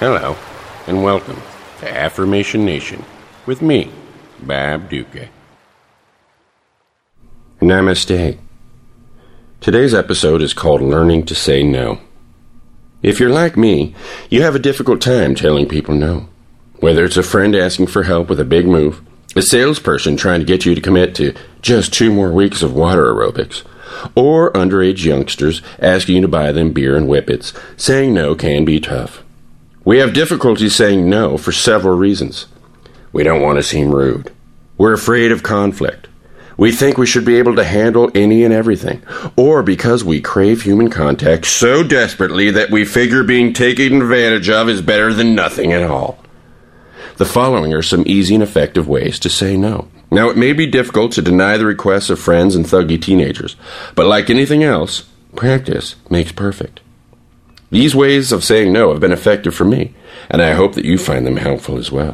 Hello, and welcome to Affirmation Nation with me, Bob Duca. Namaste. Today's episode is called Learning to Say No. If you're like me, you have a difficult time telling people no. Whether it's a friend asking for help with a big move, a salesperson trying to get you to commit to just 2 more weeks of water aerobics, or underage youngsters asking you to buy them beer and whippets, saying no can be tough. We have difficulty saying no for several reasons. We don't want to seem rude. We're afraid of conflict. We think we should be able to handle any and everything. Or because we crave human contact so desperately that we figure being taken advantage of is better than nothing at all. The following are some easy and effective ways to say no. Now, it may be difficult to deny the requests of friends and thuggy teenagers, but like anything else, practice makes perfect. These ways of saying no have been effective for me, and I hope that you find them helpful as well.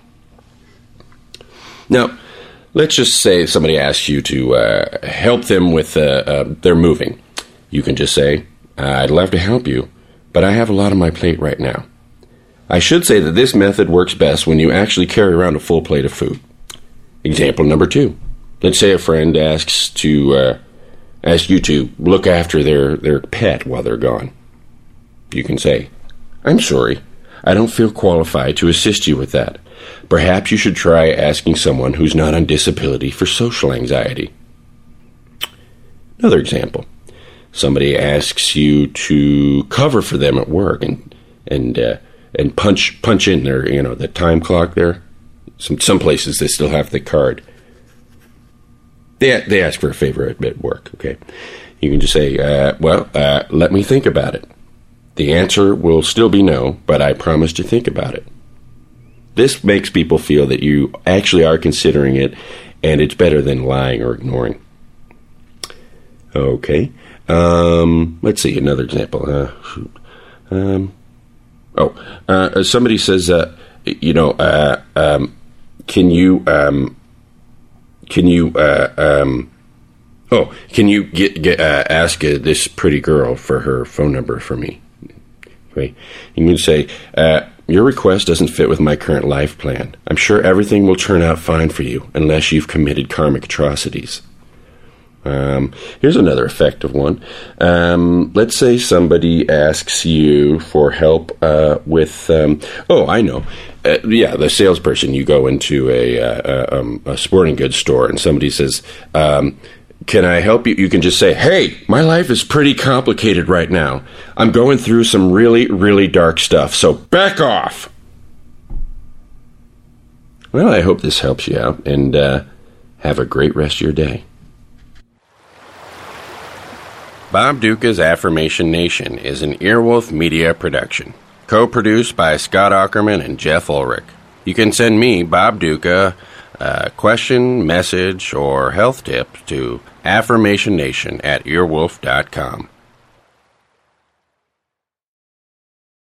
Now, let's just say somebody asks you to help them with their moving. You can just say, I'd love to help you, but I have a lot on my plate right now. I should say that this method works best when you actually carry around a full plate of food. Example number 2. Let's say a friend asks you to look after their pet while they're gone. You can say, I'm sorry, I don't feel qualified to assist you with that. Perhaps you should try asking someone who's not on disability for social anxiety. Another example. Somebody asks you to cover for them at work and punch in their, the time clock there. Some places they still have the card. They ask for a favor at work, okay? You can just say, let me think about it. The answer will still be no, but I promise to think about it. This makes people feel that you actually are considering it, and it's better than lying or ignoring. Okay. Let's see, another example. Somebody says, can you ask this pretty girl for her phone number for me? Okay. You can say, your request doesn't fit with my current life plan. I'm sure everything will turn out fine for you unless you've committed karmic atrocities. Here's another effective one. Let's say somebody asks you for help with, I know. The salesperson. You go into a sporting goods store and somebody says, can I help you? You can just say, hey, my life is pretty complicated right now. I'm going through some really, really dark stuff, so back off. Well, I hope this helps you out, and have a great rest of your day. Bob Duca's Affirmation Nation is an Earwolf Media production, co-produced by Scott Aukerman and Jeff Ulrich. You can send me, Bob Duca, a question, message, or health tip to affirmationnation@earwolf.com.